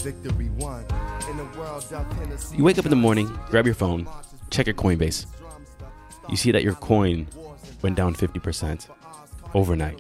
You wake up in the morning, grab your phone, check your Coinbase. You see that your coin went down 50% overnight.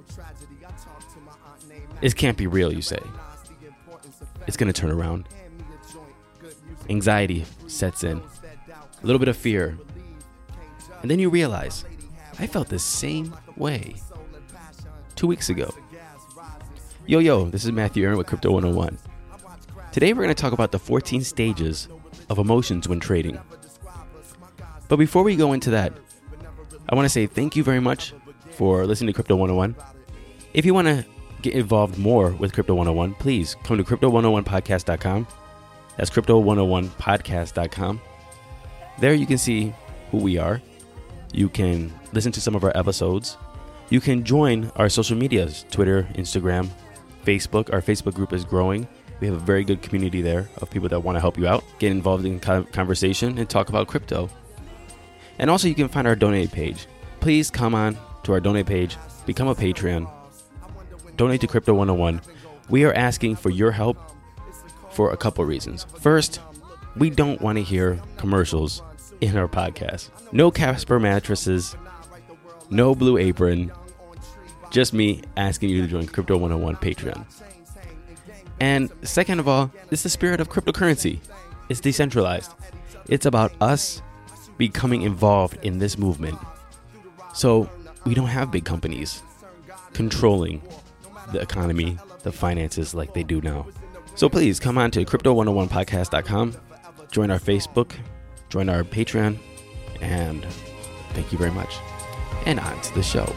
This can't be real, you say. It's going to turn around. Anxiety sets in. A little bit of fear. And then you realize, I felt the same way 2 weeks ago. Yo, this is Matthew Aaron with Crypto 101. Today we're going to talk about the 14 stages of emotions when trading. But before we go into that, I want to say thank you very much for listening to Crypto 101. If you want to get involved more with Crypto 101, please come to Crypto101podcast.com. That's Crypto101podcast.com. There you can see who we are. You can listen to some of our episodes. You can join our social medias, Twitter, Instagram, Facebook. Our Facebook group is growing. We have a very good community there of people that want to help you out, get involved in conversation, and talk about crypto. And also you can find our donate page. Please come on to our donate page, become a Patreon, donate to Crypto 101. We are asking for your help for a couple reasons. First, we don't want to hear commercials in our podcast. No Casper mattresses, no Blue Apron, just me asking you to join Crypto 101 Patreon. And second of all, it's the spirit of cryptocurrency. It's decentralized. It's about us becoming involved in this movement. So we don't have big companies controlling the economy, the finances like they do now. So please come on to Crypto101podcast.com, join our Facebook, join our Patreon, and thank you very much. And on to the show.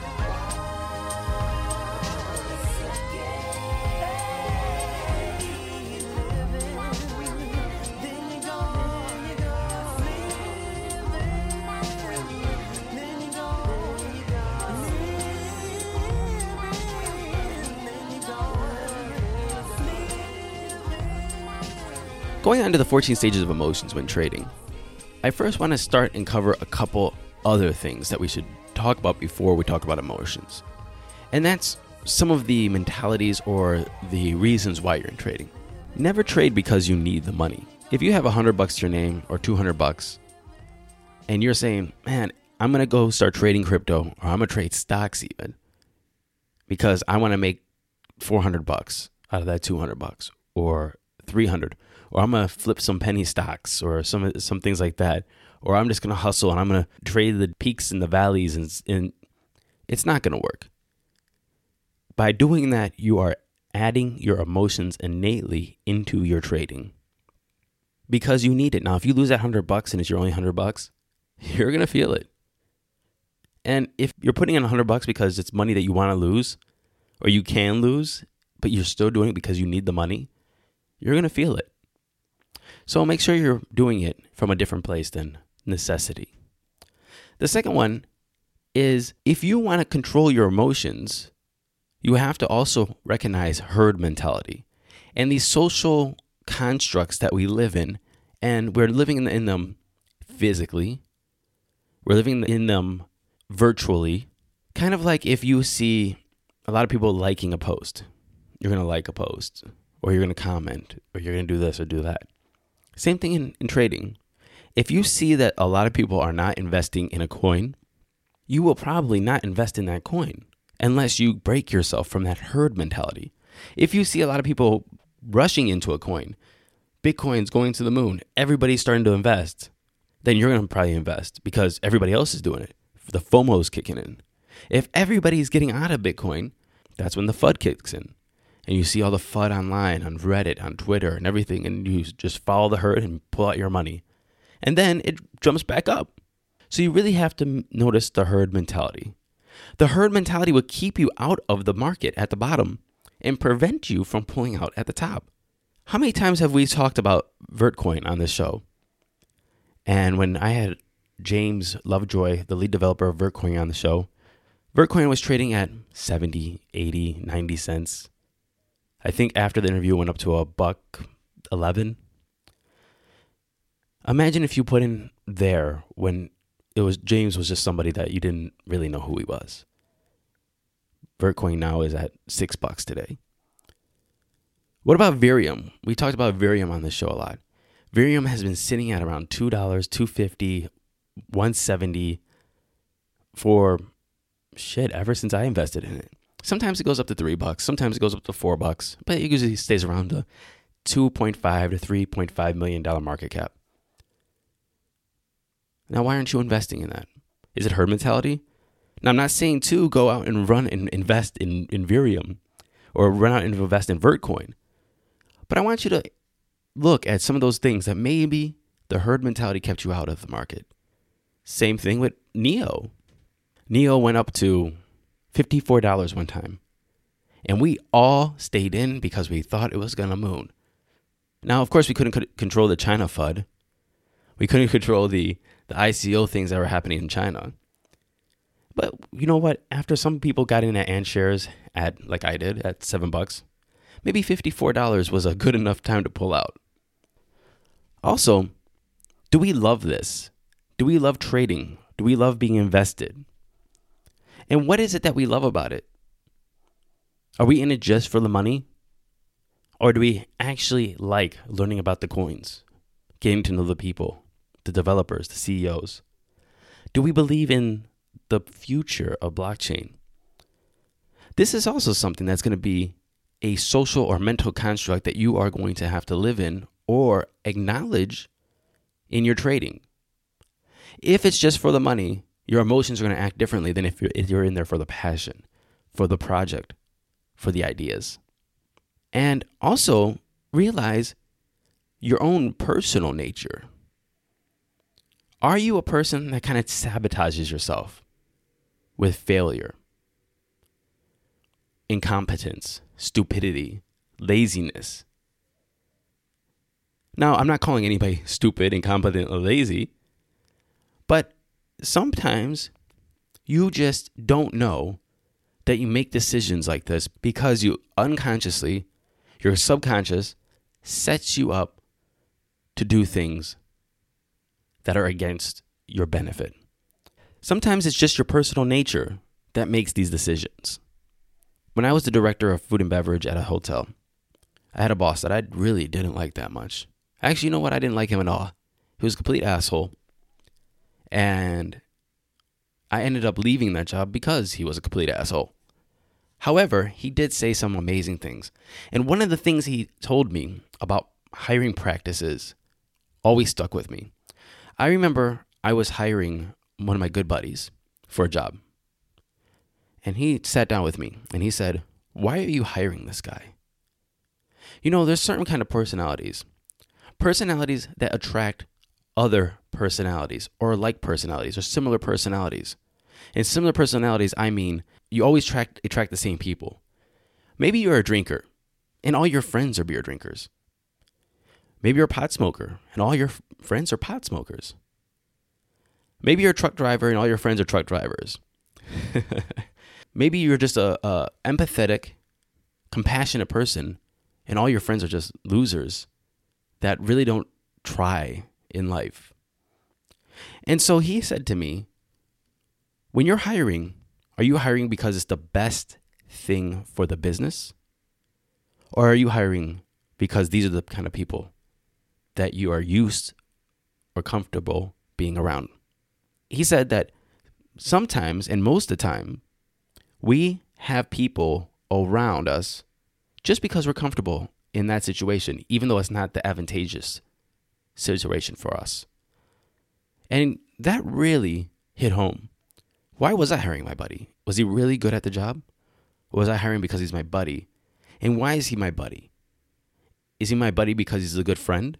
Going on to the 14 stages of emotions when trading, I first want to start and cover a couple other things that we should talk about before we talk about emotions. And that's some of the mentalities or the reasons why you're in trading. Never trade because you need the money. If you have $100 to your name or $200 and you're saying, man, I'm going to go start trading crypto, or I'm going to trade stocks even because I want to make $400 out of that $200 or $300, or I'm going to flip some penny stocks or some things like that, or I'm just going to hustle and I'm going to trade the peaks and the valleys, and it's not going to work. By doing that, you are adding your emotions innately into your trading because you need it. Now, if you lose that $100 and it's your only $100, you're going to feel it. And if you're putting in $100 because it's money that you want to lose or you can lose, but you're still doing it because you need the money, you're going to feel it. So make sure you're doing it from a different place than necessity. The second one is, if you want to control your emotions, you have to also recognize herd mentality and these social constructs that we live in. And we're living in them physically. We're living in them virtually. Kind of like if you see a lot of people liking a post, you're going to like a post, or you're going to comment, or you're going to do this or do that. Same thing in trading. If you see that a lot of people are not investing in a coin, you will probably not invest in that coin unless you break yourself from that herd mentality. If you see a lot of people rushing into a coin, Bitcoin's going to the moon, everybody's starting to invest, then you're going to probably invest because everybody else is doing it. The FOMO is kicking in. If everybody's getting out of Bitcoin, that's when the FUD kicks in. And you see all the FUD online, on Reddit, on Twitter, and everything, and you just follow the herd and pull out your money. And then it jumps back up. So you really have to notice the herd mentality. The herd mentality will keep you out of the market at the bottom and prevent you from pulling out at the top. How many times have we talked about Vertcoin on this show? And when I had James Lovejoy, the lead developer of Vertcoin, on the show, Vertcoin was trading at 70, 80, 90 cents. I think after the interview it went up to $1.11. Imagine if you put in there when James was just somebody that you didn't really know who he was. Vertcoin now is at $6 today. What about Virium? We talked about Virium on this show a lot. Virium has been sitting at around $2, $2.50, $1.70 for ever since I invested in it. Sometimes it goes up to $3, sometimes it goes up to $4, but it usually stays around the $2.5 to $3.5 million market cap. Now, why aren't you investing in that? Is it herd mentality? Now, I'm not saying to go out and run and invest in Virium or run out and invest in Vertcoin, but I want you to look at some of those things that maybe the herd mentality kept you out of the market. Same thing with NEO. NEO went up to $54 one time, and we all stayed in because we thought it was going to moon. Now, of course, we couldn't control the China FUD. We couldn't control the ICO things that were happening in China. But you know what? After some people got in at Ant shares at, like I did, at $7, maybe $54 was a good enough time to pull out. Also, do we love this? Do we love trading? Do we love being invested? And what is it that we love about it? Are we in it just for the money? Or do we actually like learning about the coins, getting to know the people, the developers, the CEOs? Do we believe in the future of blockchain? This is also something that's going to be a social or mental construct that you are going to have to live in or acknowledge in your trading. If it's just for the money, your emotions are going to act differently than if you're in there for the passion, for the project, for the ideas. And also realize your own personal nature. Are you a person that kind of sabotages yourself with failure, incompetence, stupidity, laziness? Now, I'm not calling anybody stupid, incompetent, or lazy, but sometimes you just don't know that you make decisions like this because you unconsciously, your subconscious sets you up to do things that are against your benefit. Sometimes it's just your personal nature that makes these decisions. When I was the director of food and beverage at a hotel, I had a boss that I really didn't like that much. Actually, you know what? I didn't like him at all. He was a complete asshole. And I ended up leaving that job because he was a complete asshole. However, he did say some amazing things. And one of the things he told me about hiring practices always stuck with me. I remember I was hiring one of my good buddies for a job. And he sat down with me and he said, "Why are you hiring this guy?" You know, there's certain kind of personalities that attract other personalities or like personalities or similar personalities. And similar personalities, I mean, you always attract the same people. Maybe you're a drinker and all your friends are beer drinkers. Maybe you're a pot smoker and all your friends are pot smokers. Maybe you're a truck driver and all your friends are truck drivers. Maybe you're just a empathetic, compassionate person and all your friends are just losers that really don't try in life. And so he said to me, when you're hiring, are you hiring because it's the best thing for the business? Or are you hiring because these are the kind of people that you are used or comfortable being around? He said that sometimes, and most of the time, we have people around us just because we're comfortable in that situation, even though it's not the advantageous situation for us. And that really hit home. Why was I hiring my buddy? Was he really good at the job? Or was I hiring because he's my buddy? And why is he my buddy? Is he my buddy because he's a good friend?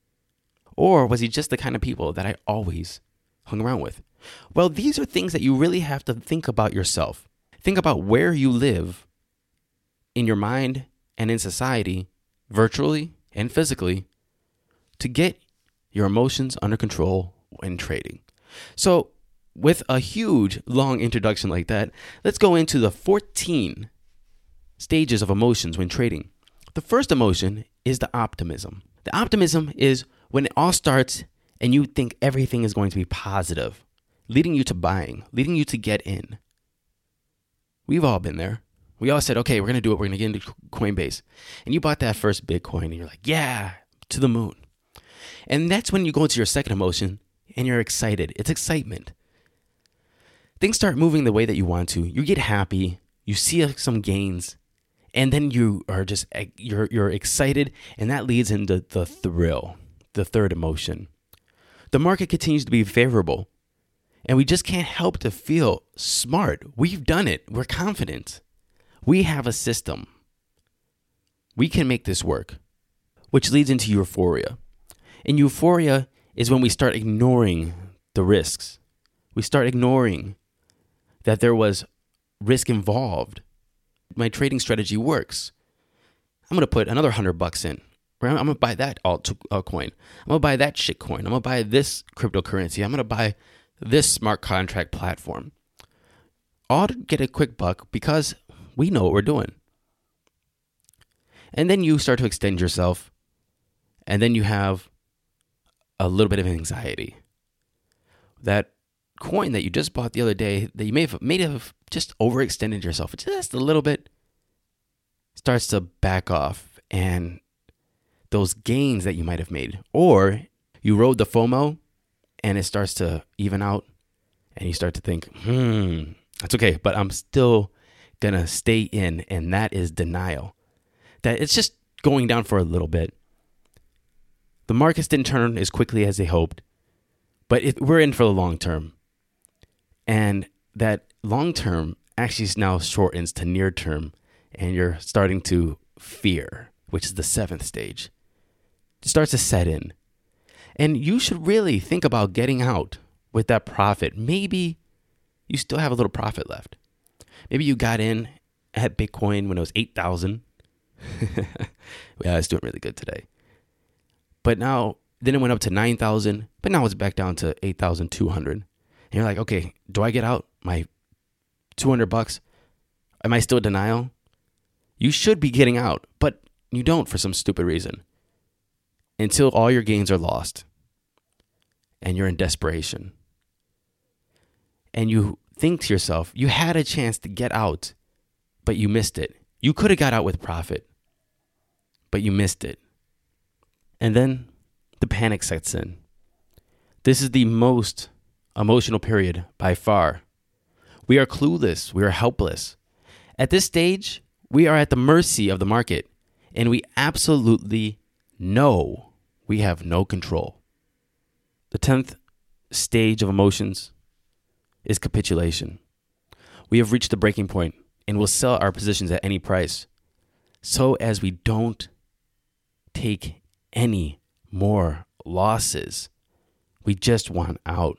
Or was he just the kind of people that I always hung around with? Well, these are things that you really have to think about yourself. Think about where you live in your mind and in society, virtually and physically, to get your emotions under control when trading. So with a huge, long introduction like that, let's go into the 14 stages of emotions when trading. The first emotion is the optimism. The optimism is when it all starts and you think everything is going to be positive, leading you to buying, leading you to get in. We've all been there. We all said, okay, we're going to do it. We're going to get into Coinbase. And you bought that first Bitcoin and you're like, yeah, to the moon. And that's when you go into your second emotion and you're excited. It's excitement. Things start moving the way that you want to. You get happy. You see some gains. And then you are just, you're excited. And that leads into the thrill, the third emotion. The market continues to be favorable. And we just can't help to feel smart. We've done it. We're confident. We have a system. We can make this work, which leads into euphoria. And euphoria is when we start ignoring the risks. We start ignoring that there was risk involved. My trading strategy works. I'm going to put another $100 in. I'm going to buy that altcoin. I'm going to buy that shit coin. I'm going to buy this cryptocurrency. I'm going to buy this smart contract platform. All to get a quick buck because we know what we're doing. And then you start to extend yourself. And then you have a little bit of anxiety. That coin that you just bought the other day that you may have just overextended yourself just a little bit starts to back off. And those gains that you might have made, or you rode the FOMO and it starts to even out and you start to think, that's okay, but I'm still gonna stay in. And that is denial. That it's just going down for a little bit. The markets didn't turn as quickly as they hoped, but we're in for the long term. And that long term actually now shortens to near term, and you're starting to fear, which is the seventh stage. It starts to set in. And you should really think about getting out with that profit. Maybe you still have a little profit left. Maybe you got in at Bitcoin when it was 8,000. Yeah, it's doing really good today. But now, then it went up to 9,000, but now it's back down to 8,200. And you're like, okay, do I get out my $200? Am I still in denial? You should be getting out, but you don't for some stupid reason. Until all your gains are lost and you're in desperation. And you think to yourself, you had a chance to get out, but you missed it. You could have got out with profit, but you missed it. And then the panic sets in. This is the most emotional period by far. We are clueless. We are helpless. At this stage, we are at the mercy of the market, and we absolutely know we have no control. The 10th stage of emotions is capitulation. We have reached the breaking point and will sell our positions at any price so as we don't take any more losses. We just want out.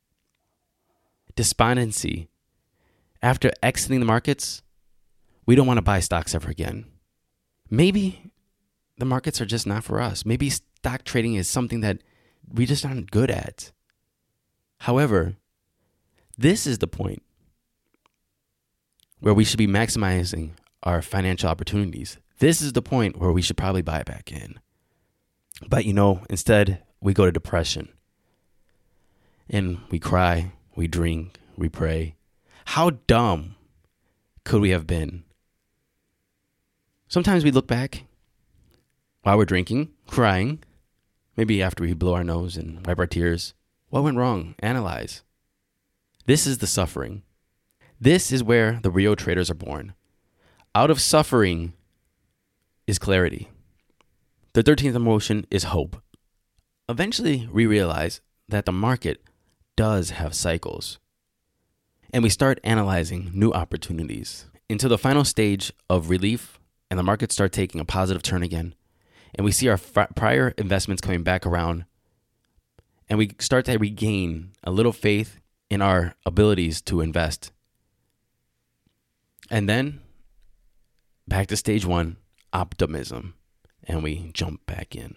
Despondency. After exiting the markets, we don't want to buy stocks ever again. Maybe the markets are just not for us. Maybe stock trading is something that we just aren't good at. However, this is the point where we should be maximizing our financial opportunities. This is the point where we should probably buy back in. But instead we go to depression. And we cry, we drink, we pray. How dumb could we have been? Sometimes we look back while we're drinking, crying, maybe after we blow our nose and wipe our tears. What went wrong? Analyze. This is the suffering. This is where the real traders are born. Out of suffering is clarity. The 13th emotion is hope. Eventually, we realize that the market does have cycles. And we start analyzing new opportunities until the final stage of relief, and the markets start taking a positive turn again. And we see our prior investments coming back around, and we start to regain a little faith in our abilities to invest. And then back to stage one, optimism, and we jump back in.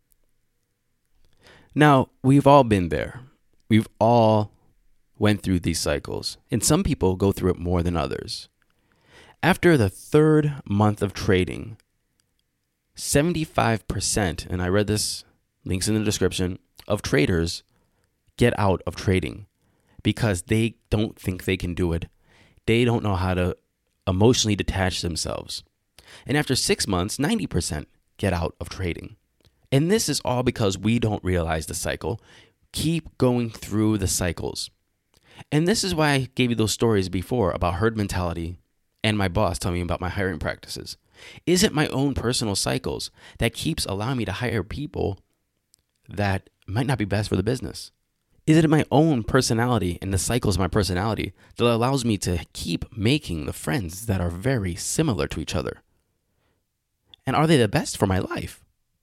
Now, we've all been there. We've all went through these cycles, and some people go through it more than others. After the third month of trading, 75%, and I read this, links in the description, of traders get out of trading because they don't think they can do it. They don't know how to emotionally detach themselves. And after 6 months, 90% get out of trading. And this is all because we don't realize the cycle. Keep going through the cycles. And this is why I gave you those stories before about herd mentality and my boss telling me about my hiring practices. Is it my own personal cycles that keeps allowing me to hire people that might not be best for the business? Is it my own personality and the cycles of my personality that allows me to keep making the friends that are very similar to each other? And are they the best for my life?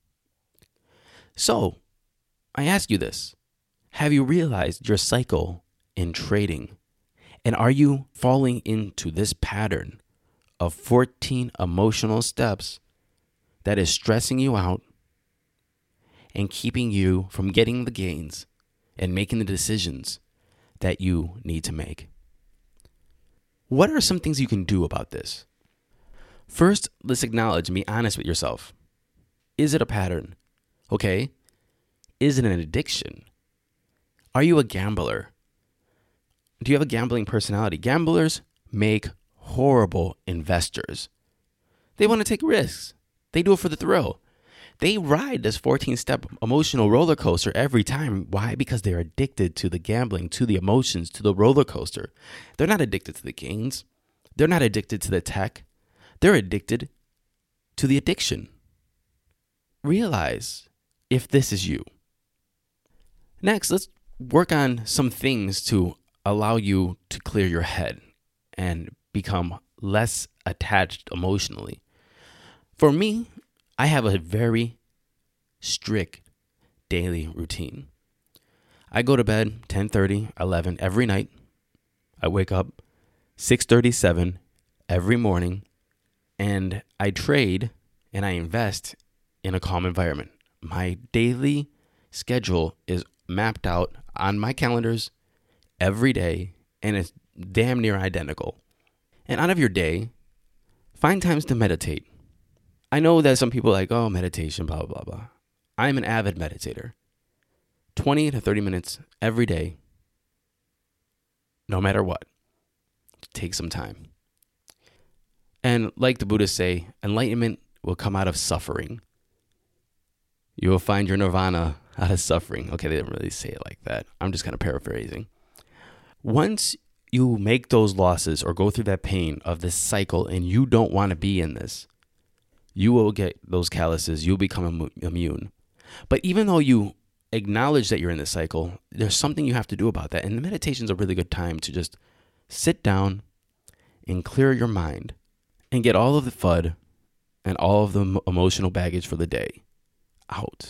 So, I ask you this. Have you realized your cycle in trading? And are you falling into this pattern of 14 emotional steps that is stressing you out and keeping you from getting the gains and making the decisions that you need to make? What are some things you can do about this? First, let's acknowledge and be honest with yourself. Is it a pattern? Okay. Is it an addiction? Are you a gambler? Do you have a gambling personality? Gamblers make horrible investors. They want to take risks. They do it for the thrill. They ride this 14-step emotional roller coaster every time. Why? Because they're addicted to the gambling, to the emotions, to the roller coaster. They're not addicted to the gains. They're not addicted to the tech. They're addicted to the addiction. Realize if this is you. Next, let's work on some things to allow you to clear your head and become less attached emotionally. For me, I have a very strict daily routine. I go to bed 10:30, 11 every night. I wake up 6:37 every morning, and I trade and I invest in a calm environment. My daily schedule is mapped out on my calendars every day, and it's damn near identical. And out of your day, find times to meditate. I know that some people are like, oh, meditation, blah, blah, blah. I'm an avid meditator. 20 to 30 minutes every day, no matter what. Take some time. And like the Buddhists say, enlightenment will come out of suffering. You will find your nirvana out of suffering. Okay, they didn't really say it like that. I'm just kind of paraphrasing. Once you make those losses or go through that pain of this cycle and you don't want to be in this, you will get those calluses. You'll become immune. But even though you acknowledge that you're in this cycle, there's something you have to do about that. And the meditation is a really good time to just sit down and clear your mind and get all of the FUD and all of the emotional baggage for the day out.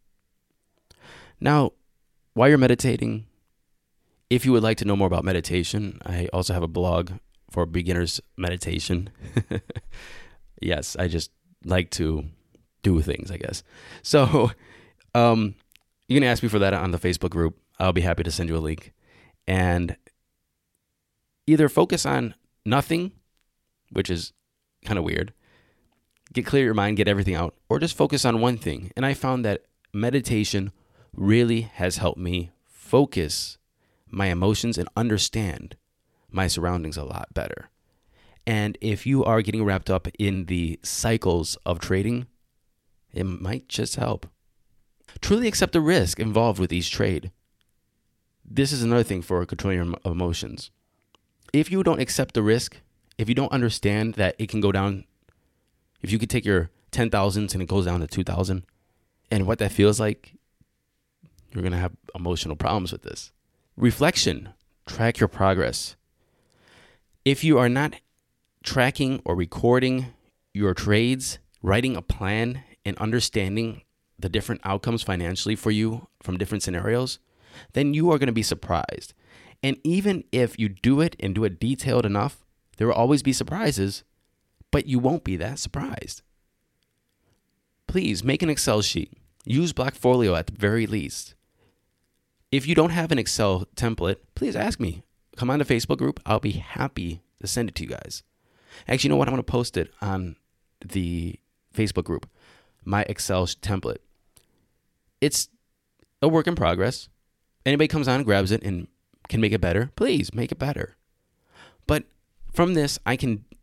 Now, while you're meditating, if you would like to know more about meditation, I also have a blog for beginners meditation. Yes, I just like to do things, I guess. So you can ask me for that on the Facebook group. I'll be happy to send you a link. And either focus on nothing, which is kind of weird, get clear your mind, get everything out, or just focus on one thing. And I found that meditation really has helped me focus my emotions and understand my surroundings a lot better. And if you are getting wrapped up in the cycles of trading, it might just help. Truly accept the risk involved with each trade. This is another thing for controlling your emotions. If you don't accept the risk, if you don't understand that it can go down, if you could take your 10,000s and it goes down to 2,000, and what that feels like, you're going to have emotional problems with this. Reflection. Track your progress. If you are not tracking or recording your trades, writing a plan, and understanding the different outcomes financially for you from different scenarios, then you are going to be surprised. And even if you do it and do it detailed enough, there will always be surprises, but you won't be that surprised. Please make an Excel sheet. Use Blockfolio at the very least. If you don't have an Excel template, please ask me. Come on the Facebook group. I'll be happy to send it to you guys. Actually, you know what? I'm going to post it on the Facebook group, my Excel template. It's a work in progress. Anybody comes on and grabs it and can make it better, please make it better. But from this, I can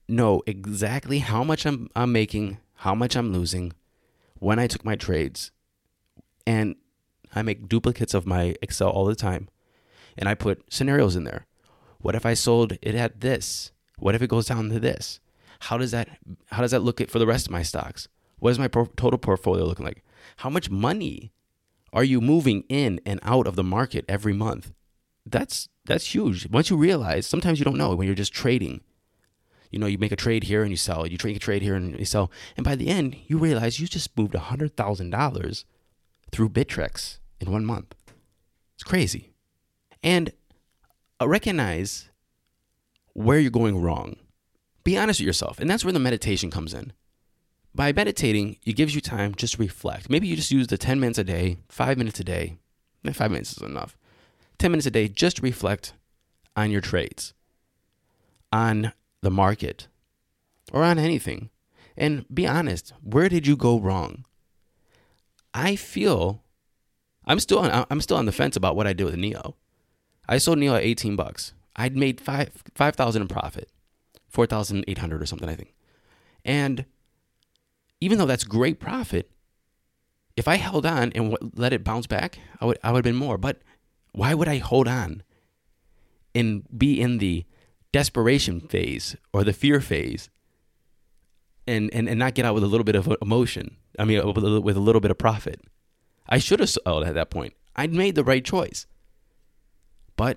know exactly how much I'm making, how much I'm losing when I took my trades. And I make duplicates of my Excel all the time. And I put scenarios in there. What if I sold it at this? What if it goes down to this? How does that look at for the rest of my stocks? What is my total portfolio looking like? How much money are you moving in and out of the market every month? That's huge. Once you realize, sometimes you don't know when you're just trading. You know, you make a trade here and you sell. You make a trade here and you sell. And by the end, you realize you just moved $100,000 through Bittrex in 1 month. It's crazy. And recognize where you're going wrong. Be honest with yourself. And that's where the meditation comes in. By meditating, it gives you time just to reflect. Maybe you just use the 10 minutes a day, 5 minutes a day. 5 minutes is enough. 10 minutes a day just to reflect on your trades, on the market, or on anything. And be honest. Where did you go wrong? I feel I'm still on the fence about what I did with NEO. I sold NEO at $18. I'd made $5,000 in profit, $4,800 or something, I think. And even though that's great profit, if I held on and let it bounce back, I would have been more. But why would I hold on and be in the desperation phase or the fear phase and not get out with a little bit of emotion? I mean, with a little bit of profit. I should have sold at that point. I'd made the right choice. But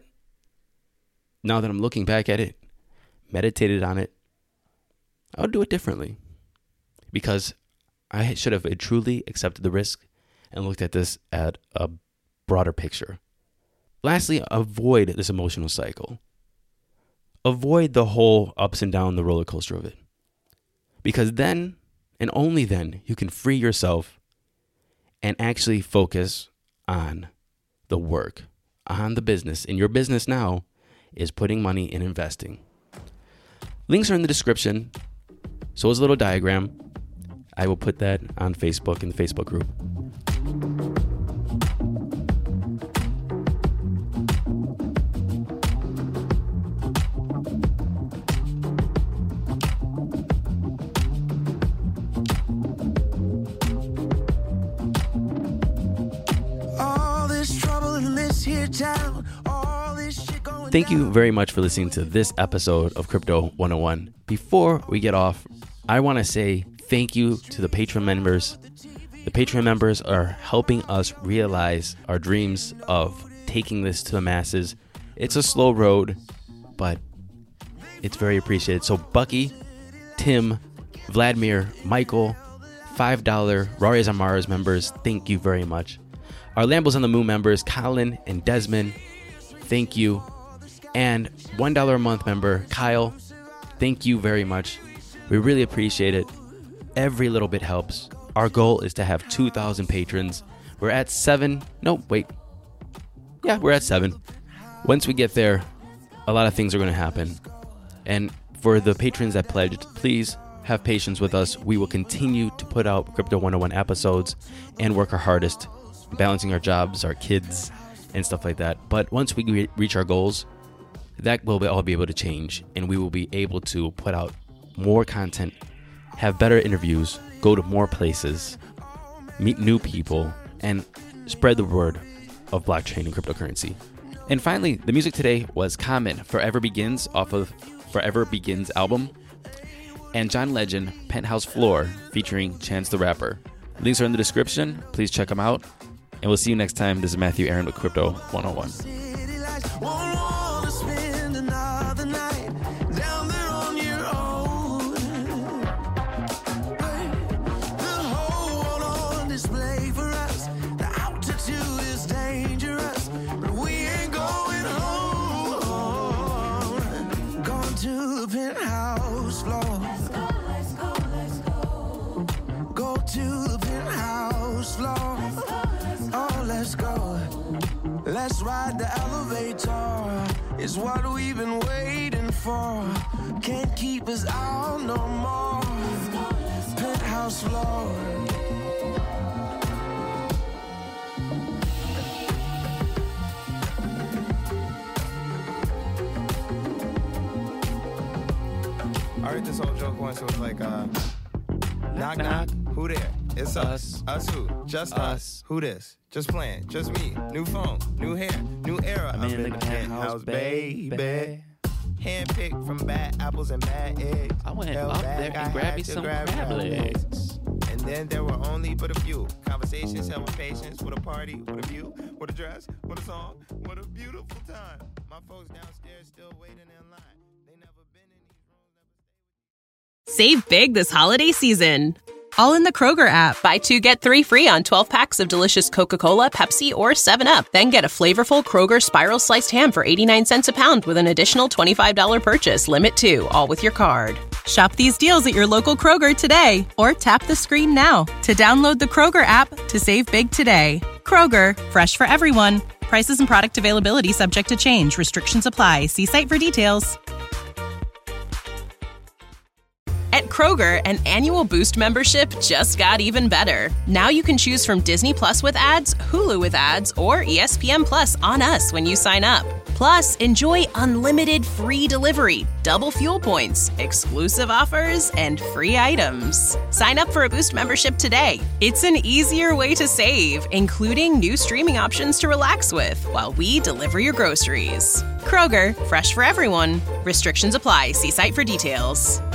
now that I'm looking back at it, meditated on it, I'll do it differently. Because I should have truly accepted the risk and looked at this at a broader picture. Lastly, avoid this emotional cycle. Avoid the whole ups and downs, the roller coaster of it. Because then, and only then, you can free yourself and actually focus on the work, on the business. And your business now is putting money in investing. Links are in the description. So is a little diagram. I will put that on Facebook in the Facebook group. Thank you very much for listening to this episode of Crypto 101. Before we get off, I want to say thank you to the Patreon members. The Patreon members are helping us realize our dreams of taking this to the masses. It's a slow road, but it's very appreciated. So Bucky, Tim, Vladimir, Michael, $5 Rarias on Mars members, thank you very much. Our Lambos on the Moon members, Colin and Desmond, thank you. And $1 a month member, Kyle, thank you very much. We really appreciate it. Every little bit helps. Our goal is to have 2,000 patrons. We're at 7. No, wait. Yeah, we're at 7. Once we get there, a lot of things are going to happen. And for the patrons that pledged, please have patience with us. We will continue to put out Crypto 101 episodes and work our hardest, balancing our jobs, our kids, and stuff like that. But once we reach our goals, that will all be able to change, and we will be able to put out more content, have better interviews, go to more places, meet new people, and spread the word of blockchain and cryptocurrency. And finally, the music today was Common, Forever Begins, off of Forever Begins album, and John Legend, Penthouse Floor, featuring Chance the Rapper. Links are in the description. Please check them out, and we'll see you next time. This is Matthew Aaron with Crypto 101. Penthouse floor. Let's go. Go to the penthouse floor. Oh, let's go. Let's ride the elevator. It's what we've been waiting for. Can't keep us out no more. Penthouse floor. All right, this all so it's like, knock, knock, who there? It's us. Us who? Just us. Who this? Just playing, just me. New phone, new hair, new era. I'm in the penthouse, baby. Handpicked from bad apples and bad eggs. I went up there and grabbed me some crab legs. And then there were only but a few conversations held with patience, with a party, with a view, with a dress, with a song, what a beautiful time. My folks downstairs still waiting in line. They never been in these rooms. Save big this holiday season. All in the Kroger app. Buy 2, get 3 free on 12 packs of delicious Coca-Cola, Pepsi, or 7-Up. Then get a flavorful Kroger Spiral Sliced Ham for 89 cents a pound with an additional $25 purchase. Limit 2, all with your card. Shop these deals at your local Kroger today. Or tap the screen now to download the Kroger app to save big today. Kroger, fresh for everyone. Prices and product availability subject to change. Restrictions apply. See site for details. At Kroger, an annual Boost membership just got even better. Now you can choose from Disney Plus with ads, Hulu with ads, or ESPN Plus on us when you sign up. Plus, enjoy unlimited free delivery, double fuel points, exclusive offers, and free items. Sign up for a Boost membership today. It's an easier way to save, including new streaming options to relax with while we deliver your groceries. Kroger, fresh for everyone. Restrictions apply. See site for details.